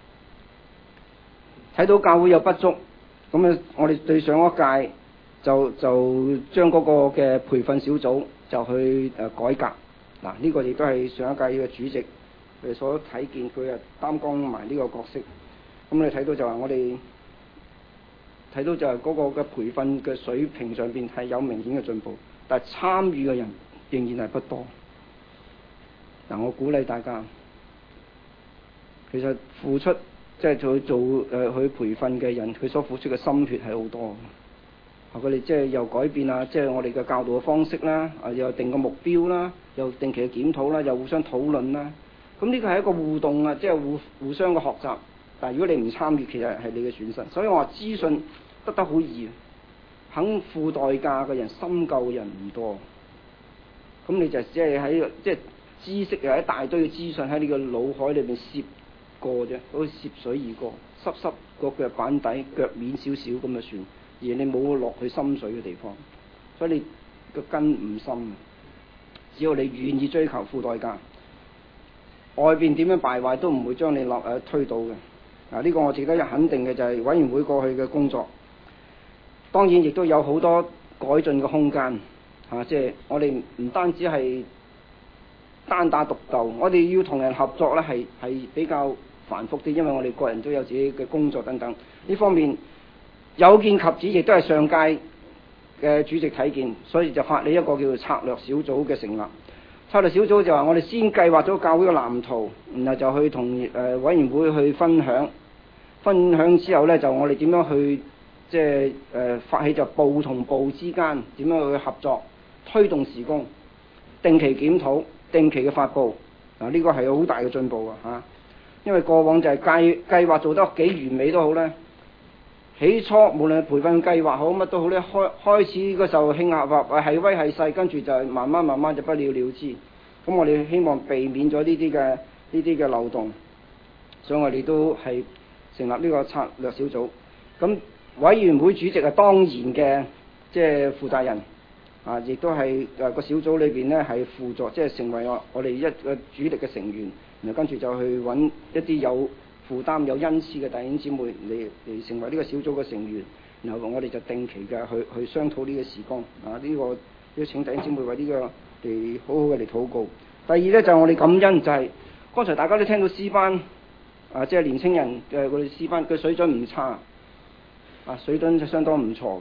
睇到教會有不足，咁啊，我哋對上一屆就就將嗰個嘅培訓小組就去誒改革。嗱，呢個亦都係上一屆嘅主席佢所睇見，佢啊擔當埋呢個角色。咁你睇到就話我哋睇到就係嗰個嘅培訓嘅水平上邊係有明顯嘅進步，但係參與嘅人仍然係不多。嗱，我鼓勵大家，其實付出即係做做誒去培訓嘅人，佢所付出嘅心血係好多。佢哋即係又改變啊，即係我哋嘅教導嘅方式啦，啊又定個目標啦，又定期嘅檢討啦，又互相討論啦。咁呢個係一個互動啊，即係互互相嘅學習。但係如果你唔參與，其實係你嘅損失。所以我話資訊得得好易，肯付代價嘅人、深究嘅人唔多。咁你就只係喺即係知識又一大堆嘅資訊喺你個腦海裏邊攝過啫，好似涉水而過，濕濕個腳板底、腳面少少咁就算。而你冇落去深水嘅地方，所以你個根唔深。只要你願意追求付代價，外邊點樣敗壞都唔會將你落誒推倒嘅。嗱、啊，呢、這個我值得一肯定嘅就係委員會過去嘅工作。當然亦都有好多改進嘅空間嚇、啊，即係我哋唔單止係單打獨鬥，我哋要同人合作咧，係係比較繁複啲，因為我哋個人都有自己嘅工作等等呢方面。有見及此，亦都係上屆嘅主席睇見，所以就發起一個叫做策略小組嘅成立。策略小組就話我哋先計劃咗教會嘅藍圖，然後就去同誒、呃、委員會去分享，分享之後呢，就我哋點樣去即係誒發起就部同部之間點樣去合作，推動事工，定期檢討，定期嘅發佈。嗱、啊、呢、這個係好大嘅進步啊！嚇，因為過往就係計計劃做得幾完美都好呢。起初無論培訓計劃好乜都好咧，開開始嗰時候興合合係威係勢，跟住就慢慢慢慢就不了了之。咁我哋希望避免咗呢啲嘅呢啲嘅漏洞，所以我哋都係成立呢個策略小組。咁委員會主席係當然嘅，即係負責人啊，亦都係誒個小組裏邊咧係輔助，即係成為我我哋一個主力嘅成員。然後跟住就去揾一啲有負擔有恩賜嘅弟兄姊妹嚟嚟成為呢個小組嘅成員，然後我哋就定期嘅去去商討呢個事工啊，呢、這個要請弟兄姊妹為呢個嚟好好嘅嚟禱告。第二呢，就係、我哋感恩，就係、是、剛才大家都聽到詩班啊，即係年青人嘅嗰啲詩班嘅水準唔差啊，水準就相當唔錯。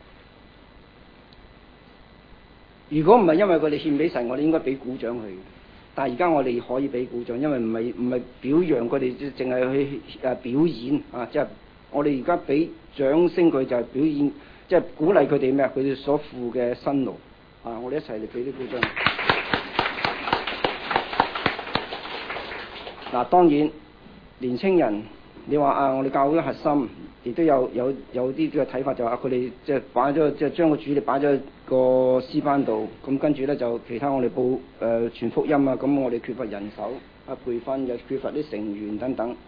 如果唔係因為佢哋獻俾神，我哋應該俾鼓掌佢。但係而家我哋可以俾鼓掌，因為唔係唔係表揚佢哋，淨係去誒表演啊！即係我哋而家俾掌聲佢，就係表演，即係鼓勵佢哋咩？佢哋所付嘅辛勞啊！我哋一齊嚟俾啲鼓掌。嗱、啊，當然年青人，你話啊，我哋教會核心亦都有有有啲嘅睇法，就話佢哋即係擺咗即係將個主力擺咗個詩班度，咁跟住咧就其他我哋報誒傳福音啊，咁我哋缺乏人手啊，培訓又缺乏啲成員等等。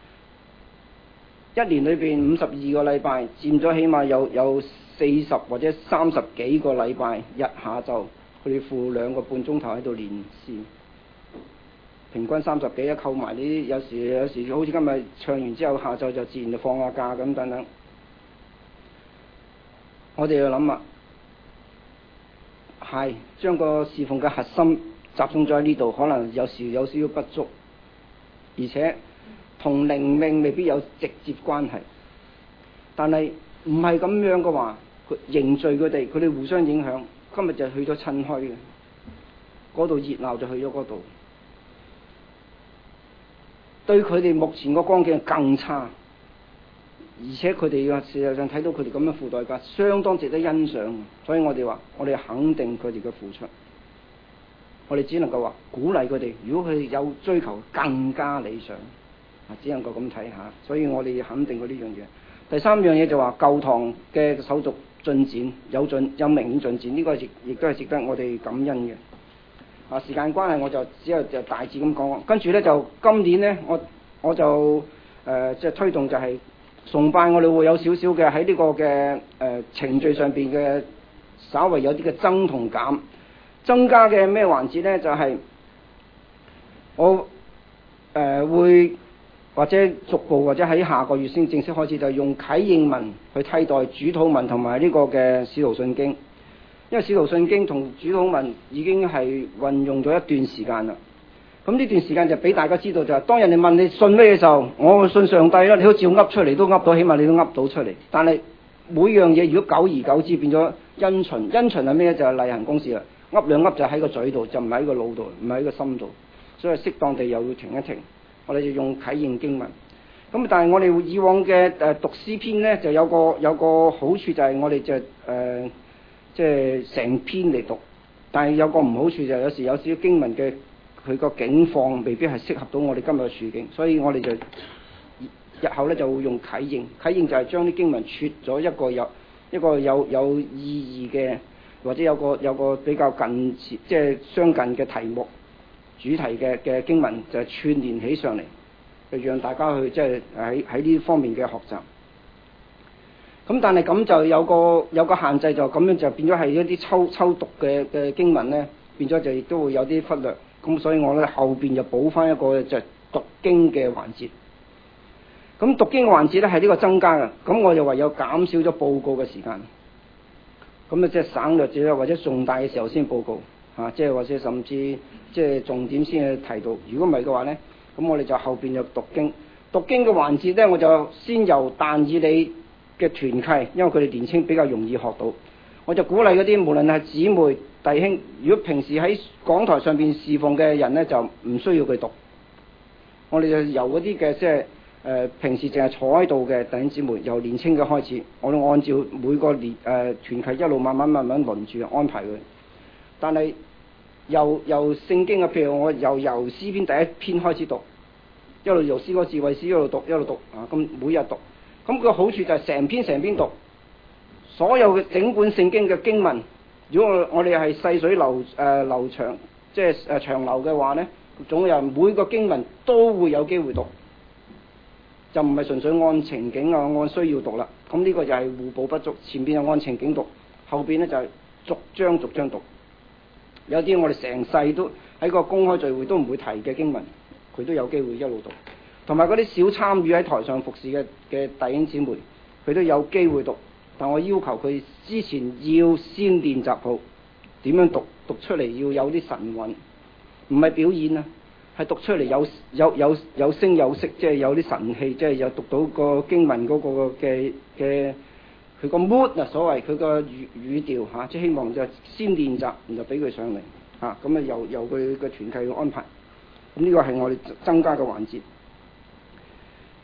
一年裏邊五十二個禮拜，佔咗起碼有有四十或者三十幾個禮拜日下晝，佢哋付兩個半鐘頭喺度練詩，平均三十幾，一扣埋呢啲，有時有時好似今日唱完之後，下晝就自然就放下假咁等等。我哋要諗啊，係將個侍奉嘅核心集中咗喺呢度，可能有時有少少不足，而且同靈命未必有直接關係。但係唔係咁樣嘅話，佢凝聚佢哋，佢哋互相影響。今日就去咗趁墟嘅，嗰度熱鬧就去咗嗰度，對佢哋目前個光景更差。而且佢哋嘅事實上睇到佢哋咁樣付代價，相當值得欣賞。所以我哋話，我哋肯定佢哋嘅付出。我哋只能夠話鼓勵佢哋，如果佢哋有追求更加理想，啊，只能夠咁睇下。所以我哋要肯定佢呢樣嘢。第三樣嘢就話舊堂嘅手續進展有進有明顯進展，呢、這個亦亦都係值得我哋感恩嘅。啊，時間關係我就只有就大致咁講。跟住咧就今年咧，我我就誒即係推動就係、是。崇拜我哋會有少少嘅喺呢個嘅誒、呃、程序上邊嘅稍為有啲嘅增同減，增加嘅咩環節呢？就係、是、我誒、呃、會或者逐步或者喺下個月先正式開始，就用啟應文去替代主禱文同埋呢個嘅使徒信經，因為使徒信經同主禱文已經係運用咗一段時間啦。咁呢段時間就俾大家知道就係、是，當人哋問你信咩嘅時候，我信上帝啦，你好似噏出嚟都噏到，起碼你都噏到出嚟。但係每樣嘢如果久而久之變咗因循，因循係咩？就係、是、例行公事啦。噏兩噏就喺個嘴度，就唔喺個腦度，唔喺個心度。所以適當地又要停一停，我哋就用啟應經文。咁但係我哋以往嘅誒讀詩篇呢，就有個有個好處就係我哋就誒即係成篇嚟讀，但係有個唔好處就係有時有少少經文嘅。佢個境況未必係適合到我哋今日嘅處境，所以我哋就日後咧就會用啟應，啟應就係將啲經文撮咗一個有一個有有意義嘅，或者有個有個比較近似即係相近嘅題目主題嘅嘅經文，就係串連起上嚟，就讓大家去即係喺喺呢方面嘅學習。咁但係咁就有個有個限制，就咁樣就變咗係一啲抽抽讀嘅嘅經文咧，變咗就亦都會有啲忽略。咁所以我咧後邊就補翻一個就係讀經嘅環節。咁讀經嘅環節咧係呢個增加嘅，咁我就唯有減少咗報告嘅時間。咁啊即係省略咗或者重大嘅時候先報告，啊即係或者甚至即係重點先去提到。如果唔係嘅話咧，咁我哋就後邊就讀經。讀經嘅環節咧，我就先由但以理嘅團契，因為佢哋年青比較容易學到。我就鼓勵嗰啲無論係姊妹弟兄，如果平時喺講台上邊侍奉嘅人呢，就唔需要佢讀。我哋就由嗰啲嘅即係誒平時淨係坐喺度嘅弟兄姊妹，由年青嘅開始，我哋按照每個年誒、呃、團契一路慢慢慢慢輪住安排佢。但係由由聖經嘅，譬如我由由詩篇第一篇開始讀，一路由詩歌智慧詩一路讀一路讀啊，咁每日讀。咁個好處就係成篇成篇讀。所有嘅整本聖經嘅經文，如果我哋係細水流誒、呃、流長，即係誒長流嘅話呢，總有每個經文都會有機會讀，就唔係純粹按情景啊按需要讀啦。咁呢個就係互補不足，前邊就按情景讀，後邊呢就係逐章逐章讀。有啲我哋成世都喺個公開聚會都唔會提嘅經文，佢都有機會一路讀。同埋嗰啲少參與喺台上服侍嘅嘅弟兄姊妹，佢都有機會讀。但我要求佢之前要先練習好點樣讀，讀出嚟要有啲神韻，唔係表演啊，係讀出嚟有有有有聲有色，即係有啲神氣，即係有讀到個經文嗰個嘅嘅佢個 mood 啊，所謂佢個語語調嚇，即係希望就先練習，然後俾佢上嚟嚇，咁啊由由佢個團契去安排，咁呢個係我哋增加嘅環節。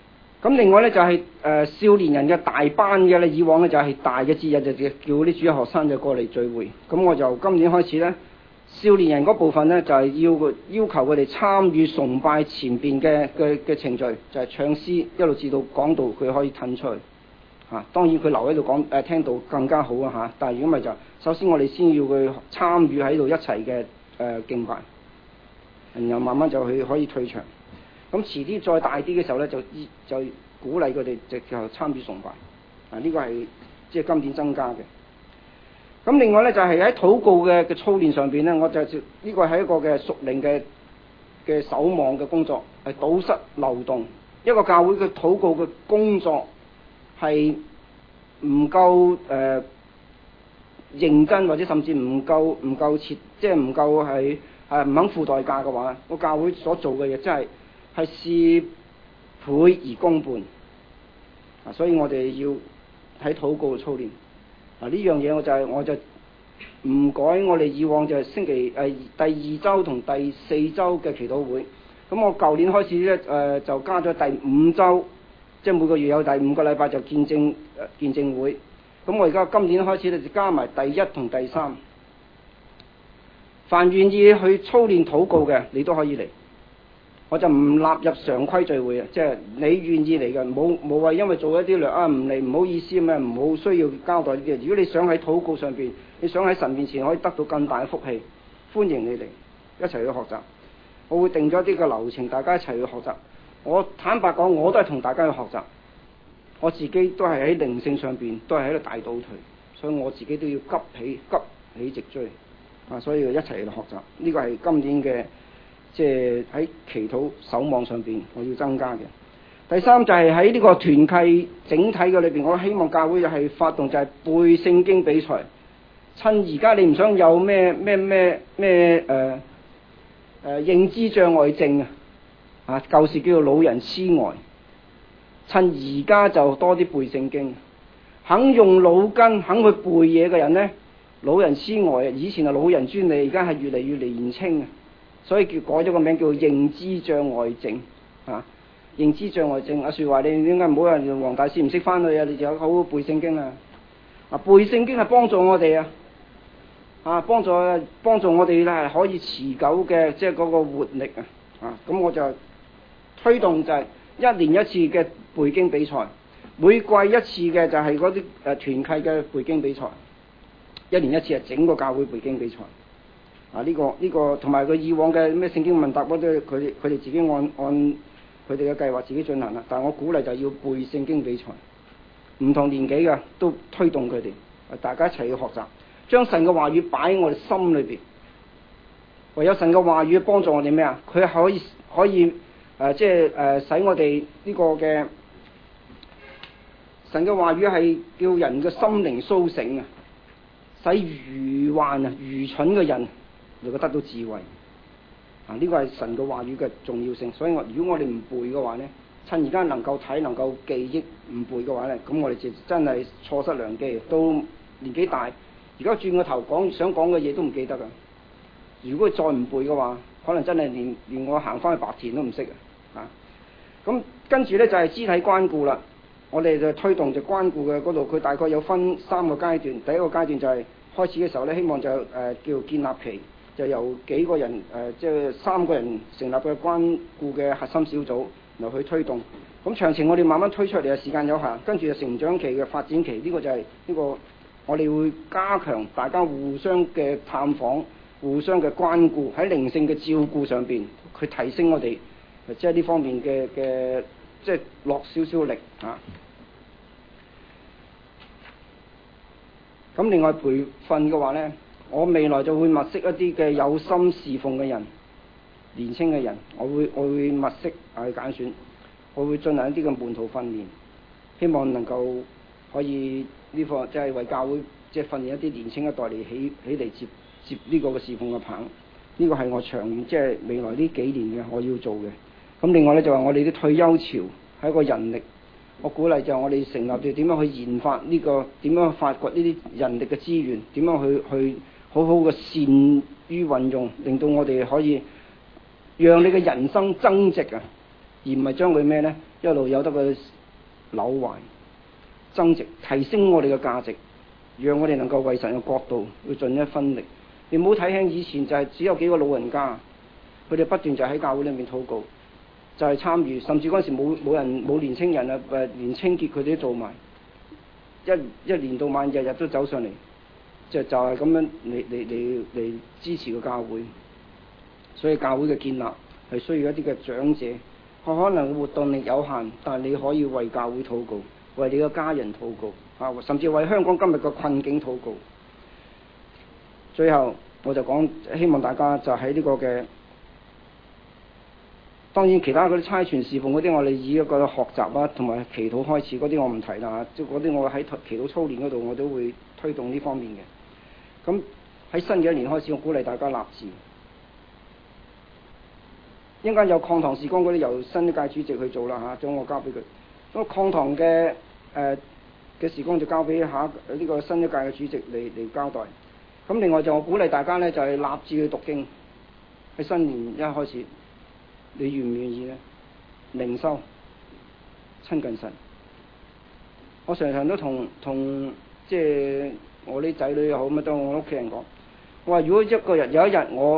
咁另外咧就係、是、誒、呃、少年人嘅大班嘅咧，以往咧就係大嘅節日就叫啲主日學生就過嚟聚會。咁我就今年開始咧，少年人嗰部分咧就係、是、要要求佢哋參與崇拜前邊嘅嘅嘅程序，就係、是、唱詩一路至到講道，佢可以褪出去嚇、啊。當然佢留喺度講誒聽到更加好啊嚇。但係如果咪就首先我哋先要佢參與喺度一齊嘅誒敬拜，然後慢慢就去可以退場。咁遲啲再大啲嘅時候咧，就就鼓勵佢哋直頭參與崇拜。啊，呢、這個係即係今年增加嘅。咁另外咧就係、是、喺禱告嘅嘅操練上邊咧，我就呢、這個係一個嘅屬靈嘅嘅守望嘅工作，係堵塞漏洞。一個教會嘅禱告嘅工作係唔夠誒、呃、認真，或者甚至唔夠唔夠切，即係唔夠係誒唔肯付代價嘅話，個教會所做嘅嘢真係係事倍而功半。啊，所以我哋要喺禱告操練。啊，呢樣嘢我就係、是、我就唔改我哋以往就係星期誒、呃、第二周同第四周嘅祈禱會。咁我舊年開始咧誒、呃、就加咗第五周，即係每個月有第五個禮拜就見證誒、呃、見證會。咁我而家今年開始咧就加埋第一同第三。凡願意去操練禱告嘅，你都可以嚟。我就唔納入常規聚會啊，即係你願意嚟嘅，冇冇話因為做一啲略啊唔嚟唔好意思咩，唔好需要交代呢啲。如果你想喺禱告上邊，你想喺神面前可以得到更大嘅福氣，歡迎你嚟一齊去學習。我會定咗啲嘅流程，大家一齊去學習。我坦白講，我都係同大家去學習。我自己都係喺靈性上邊都係喺度大倒退，所以我自己都要急起急起直追啊！所以一齊去學習。呢個係今年嘅。即係喺祈禱守望上邊，我要增加嘅。第三就係喺呢個團契整體嘅裏邊，我希望教會就係發動就係背聖經比賽。趁而家你唔想有咩咩咩咩誒誒認知障礙症啊，啊舊時叫做老人痴呆。趁而家就多啲背聖經，肯用腦筋肯去背嘢嘅人咧，老人痴呆啊！以前係老人專利，而家係越嚟越年輕啊！所以叫改咗個名叫認知障礙症啊！認知障礙症，阿樹話你點解唔好話黃大仙唔識翻去啊？你就好好背聖經啊！啊，背聖經係幫助我哋啊！啊，幫助幫助我哋咧係可以持久嘅，即係嗰個活力啊！啊，咁我就推動就係一年一次嘅背經比賽，每季一次嘅就係嗰啲誒團契嘅背經比賽，一年一次係整個教會背經比賽。啊！呢、這個呢、這個同埋佢以往嘅咩聖經問答嗰啲，佢哋佢哋自己按按佢哋嘅計劃自己進行啦。但係我鼓勵就要背聖經比賽，唔同年紀嘅都推動佢哋，大家一齊去學習，將神嘅話語擺喺我哋心裏邊。唯有神嘅話語幫助我哋咩啊？佢可以可以誒、呃，即係誒、呃，使我哋呢個嘅神嘅話語係叫人嘅心靈甦醒啊，使愚幻啊、愚蠢嘅人能夠得到智慧啊！呢個係神嘅話語嘅重要性，所以我如果我哋唔背嘅話咧，趁而家能夠睇、能夠記憶，唔背嘅話咧，咁我哋就真係錯失良機。到年紀大，而家轉個頭講想講嘅嘢都唔記得噶。如果再唔背嘅話，可能真係連連我行翻去白田都唔識啊！咁跟住咧就係、是、肢體關顧啦，我哋就推動就關顧嘅嗰度，佢大概有分三個階段。第一個階段就係開始嘅時候咧，希望就誒、呃、叫建立期。就由幾個人誒、呃，即係三個人成立嘅關顧嘅核心小組，然後去推動。咁詳情我哋慢慢推出嚟啊，時間有限。跟住就成長期嘅發展期，呢、這個就係、是、呢、這個我哋會加強大家互相嘅探訪、互相嘅關顧，喺靈性嘅照顧上邊，去提升我哋即係呢方面嘅嘅，即係落少少力啊。咁另外培訓嘅話咧。我未來就會物色一啲嘅有心侍奉嘅人，年輕嘅人，我會我會物色去揀選，我會進行一啲嘅門徒訓練，希望能夠可以呢個即係為教會即係訓練一啲年輕一代嚟起起嚟接接呢個嘅侍奉嘅棒，呢個係我長遠即係未來呢幾年嘅我要做嘅。咁另外咧就話我哋啲退休潮係一個人力，我鼓勵就我哋成立住點樣去研發呢個，點樣去發掘呢啲人力嘅資源，點樣去去。好好嘅善於運用，令到我哋可以讓你嘅人生增值啊！ 而唔係將佢咩呢？一路由得佢朽壞、增值、提升我哋嘅價值，讓我哋能夠為神嘅國度去盡一分力。你唔好睇輕以前就係只有幾個老人家，佢哋不斷就喺教會裏面禱告，就係、是、參與，甚至嗰陣時冇冇人冇年青人啊，誒連清潔佢哋都做埋，一一年到晚日日都走上嚟，就就係咁樣嚟嚟嚟嚟支持個教會。所以教會嘅建立係需要一啲嘅長者，佢可能活動力有限，但係你可以為教會禱告，為你嘅家人禱告啊，甚至為香港今日嘅困境禱告。最後我就講，希望大家就喺呢個嘅，當然其他嗰啲差傳侍奉嗰啲，我哋以一個學習啊同埋祈禱開始，嗰啲我唔提啦，即係嗰啲我喺祈禱操練嗰度我都會推動呢方面嘅。咁喺新嘅一年開始，我鼓勵大家立志。應該有抗堂事工嗰啲由新一屆主席去做啦嚇，將我交俾佢。咁抗堂嘅誒嘅事工就交俾下呢、這個新一屆嘅主席嚟嚟交代。咁另外就我鼓勵大家呢，就係、是、立志去讀經。喺新年一開始，你願唔願意呢？靈修親近神。我常常都同同即係我啲仔女又好，乜都我屋企人講，我話如果一個日有一日我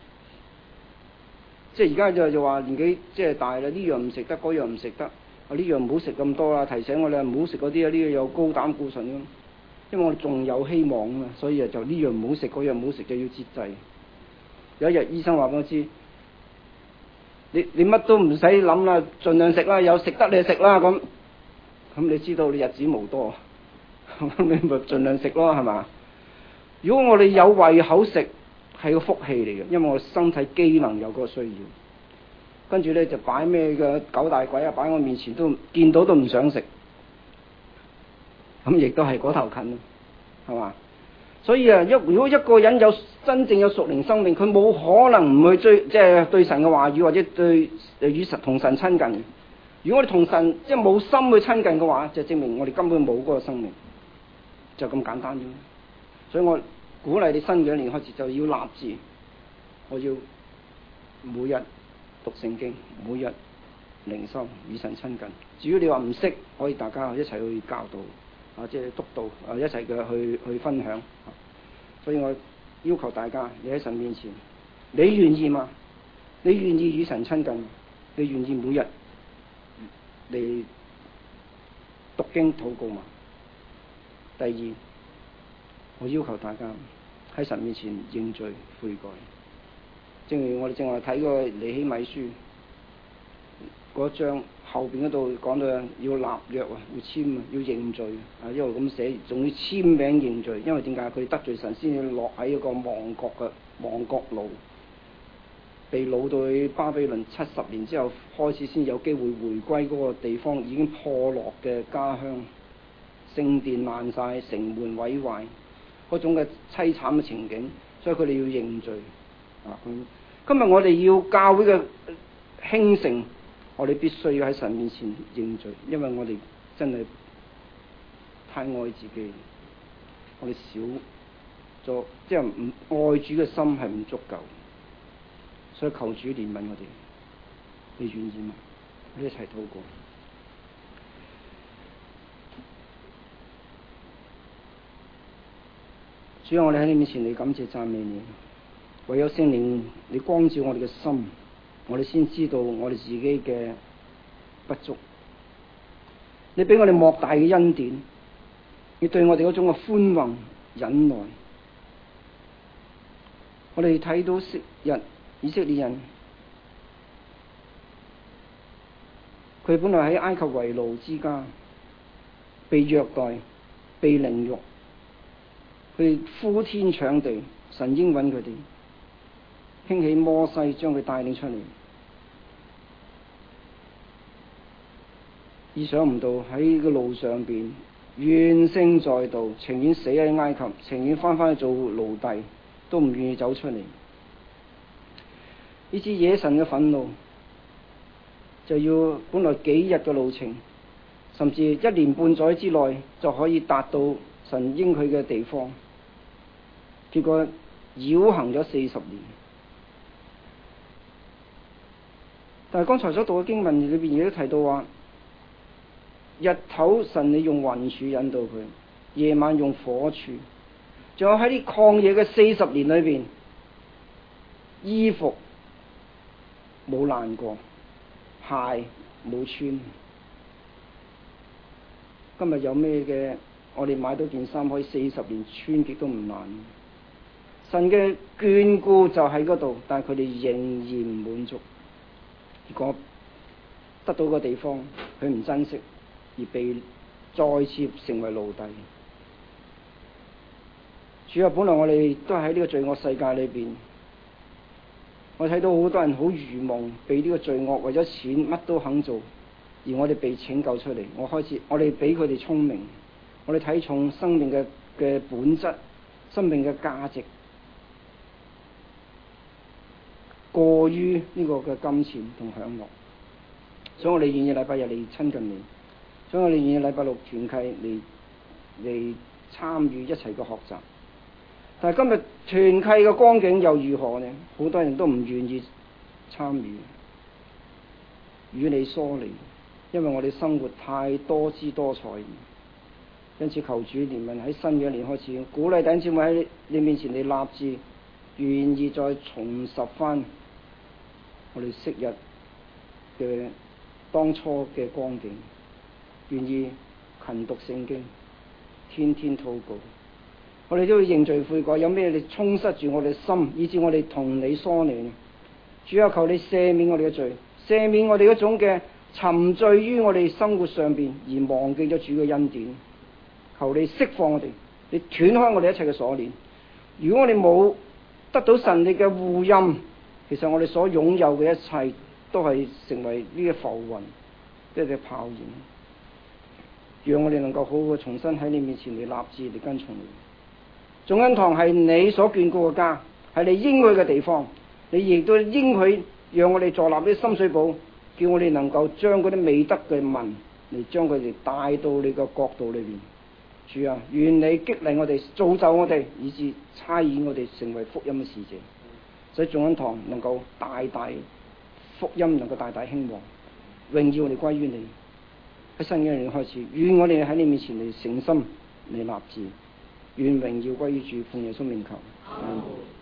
即係而家就就話年紀即係大啦，呢樣唔食得，嗰樣唔食得，啊呢樣唔好食咁多啦，提醒我哋唔好食嗰啲啊，呢樣有高膽固醇咁。因為我哋仲有希望啊嘛，所以啊就呢樣唔好食，嗰樣唔好食，就要節制。有一日醫生話俾我知，你你乜都唔使諗啦，盡量食啦，有食得你就食啦咁。咁你知道你日子無多，咁你咪盡量食咯，係嘛？如果我哋有胃口食，係個福氣嚟嘅，因為我身體機能有嗰個需要。跟住咧就擺咩嘅九大簋啊，擺我面前都見到都唔想食。咁亦都係嗰頭近咯，係嘛？所以啊，一如果一個人有真正有屬靈生命，佢冇可能唔去追，即係對神嘅話語或者對與神同神親近。如果我哋同神即係冇心去親近嘅話，就證明我哋根本冇嗰個生命，就咁簡單啫。所以我鼓勵你新嘅一年開始就要立志，我要每日讀聖經，每日靈修與神親近。至於你話唔識，可以大家一齊去教導。啊，即係督導啊，一齊嘅去去分享。所以我要求大家，你喺神面前，你願意嘛？你願意與神親近？你願意每日嚟讀經禱告嘛？第二，我要求大家喺神面前認罪悔改。正如我哋正話睇過尼希米書嗰章後邊嗰度講到要立約啊，要簽啊，要認罪啊，一路咁寫，仲要簽名認罪。因為點解佢得罪神，先至落喺一個亡國嘅亡國奴，被擄到去巴比倫七十年之後，開始先有機會回歸嗰個地方已經破落嘅家鄉，聖殿爛晒，城門毀壞，嗰種嘅凄慘嘅情景，所以佢哋要認罪啊。今日我哋要教會嘅興盛，我哋必須要喺神面前認罪，因為我哋真係太愛自己，我哋少咗，即係唔愛主嘅心係唔足夠，所以求主憐憫我哋。你願意嗎？我哋一齊禱告。主啊，我哋喺你面前，你感謝讚美你，唯有聖靈你光照我哋嘅心，我哋先知道我哋自己嘅不足。你俾我哋莫大嘅恩典，你對我哋嗰種嘅寬宏忍耐。我哋睇到昔日以色列人，佢本來喺埃及為奴之家，被虐待、被凌辱，佢呼天搶地，神應允佢哋，興起摩西將佢帶領出嚟。意想唔到喺個路上邊怨聲載道，情願死喺埃及，情願翻返去做奴隸，都唔願意走出嚟。呢支野神嘅憤怒，就要本來幾日嘅路程，甚至一年半載之內就可以達到神應許嘅地方，結果繞行咗四十年。 但係剛才所讀嘅經文裏邊亦都提到話，日頭神你用雲柱引導佢，夜晚用火柱，仲有喺啲曠野嘅四十年裏邊，衣服冇爛過，鞋冇穿。今日有咩嘅？我哋買到件衫可以四十年穿極都唔爛。神嘅眷顧就喺嗰度，但係佢哋仍然唔滿足。結果得到個地方，佢唔珍惜，而被再次成為奴隸。主啊，本來我哋都係喺呢個罪惡世界裏邊，我睇到好多人好愚蒙，被呢個罪惡為咗錢乜都肯做，而我哋被拯救出嚟。我開始，我哋比佢哋聰明，我哋睇重生命嘅嘅本質，生命嘅價值，過於呢個嘅金錢同享樂。所以我哋願意禮拜日嚟親近你，所以我哋願意禮拜六團契嚟嚟參與一齊嘅學習。但係今日團契嘅光景又如何呢？好多人都唔願意參與，與你疏離，因為我哋生活太多姿多彩。因此求主憐憫，喺新嘅一年開始，鼓勵弟兄姊妹喺你面前你立志，願意再重拾翻我哋昔日嘅當初嘅光景，願意勤讀聖經，天天禱告。我哋都要認罪悔改，有咩你充塞住我哋心，以致我哋同你疏離。主啊，求你赦免我哋嘅罪，赦免我哋嗰種嘅沉醉於我哋生活上邊而忘記咗主嘅恩典。求你釋放我哋，你斷開我哋一切嘅鎖鏈。如果我哋冇得到神你嘅護蔭，其實我哋所擁有嘅一切都係成為呢個浮雲，即係泡影。讓我哋能夠好好嘅重新喺你面前嚟立志嚟跟從你。眾恩堂係你所眷顧嘅家，係你應許嘅地方。你亦都應許讓我哋坐立啲深水埗，叫我哋能夠將嗰啲美德嘅民嚟將佢哋帶到你個國度裏邊。主啊，願你激勵我哋，造就我哋，以致差遣我哋成為福音嘅使者，所以眾恩堂能夠大大福音能夠大大興旺，榮耀我哋歸於你。喺新嘅一年開始，願我哋喺你面前嚟誠心嚟立志，願榮耀歸於主，奉耶穌名求。嗯